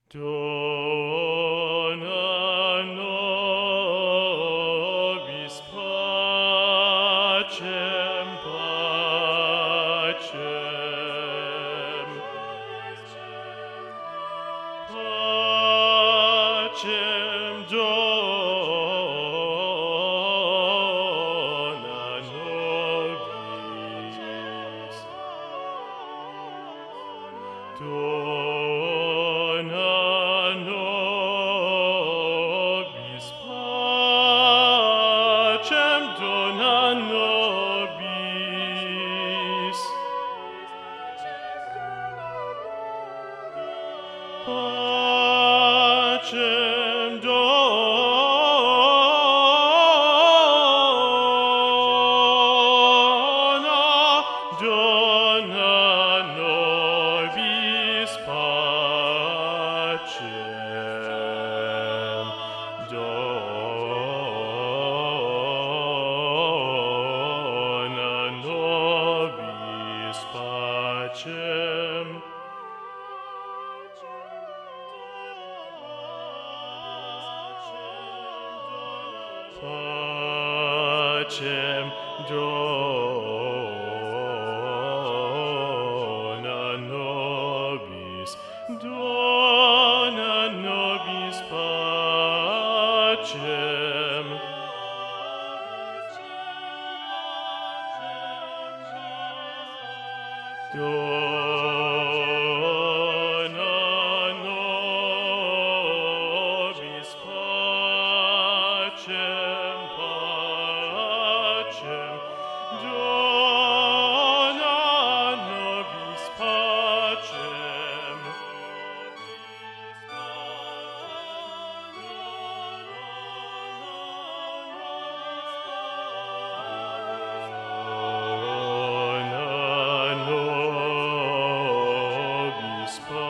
Dona nobis pacem, pacem, pacem dona nobis, dona nobis pacem, dona nobis pacem, dona nobis pacem, dona nobis pacem. Pacem dona nobis, dona nobis pacem. Dona nobis pacem, pacem, dona nobis pacem. Dona nobis pacem.